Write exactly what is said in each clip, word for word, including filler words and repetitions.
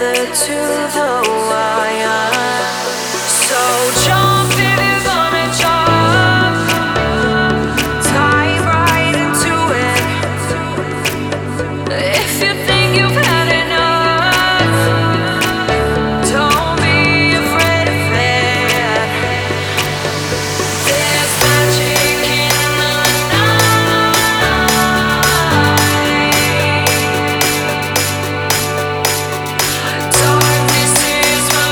tethered to the wire. So jump if you're gonna jump, dive right into it. If you think you've had enough, don't be afraid of it. There's magic in the night. Darkness is my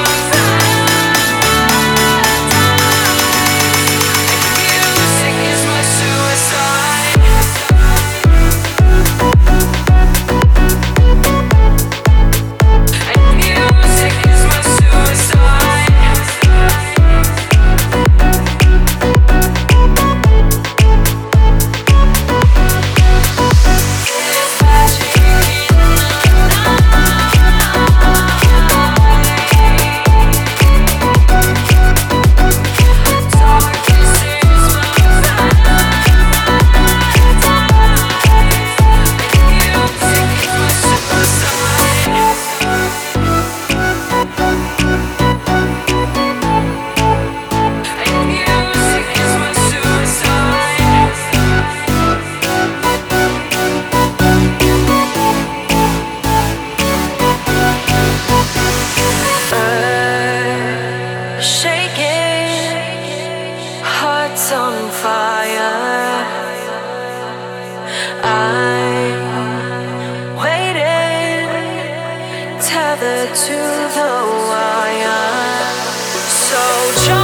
music is my suicide. And music is my suicide. There's magic in the darkness is my shaking, hearts on fire. I'm waiting, tethered to the wire. So jump.